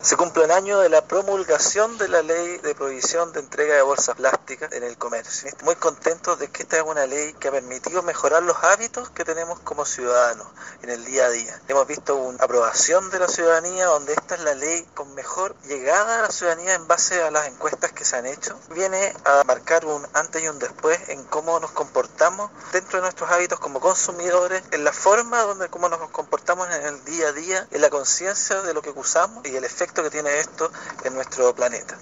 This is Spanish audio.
Se cumple un año de la promulgación de la ley de prohibición de entrega de bolsas plásticas en el comercio. Muy contentos de que esta es una ley que ha permitido mejorar los hábitos que tenemos como ciudadanos en el día a día. Hemos visto una aprobación de la ciudadanía donde esta es la ley con mejor llegada a la ciudadanía en base a las encuestas que se han hecho. Viene a marcar un antes y un después en cómo nos comportamos dentro de nuestros hábitos como consumidores, en la forma donde cómo nos comportamos en el día a día, en la conciencia de lo que usamos y el efecto que tiene esto en nuestro planeta.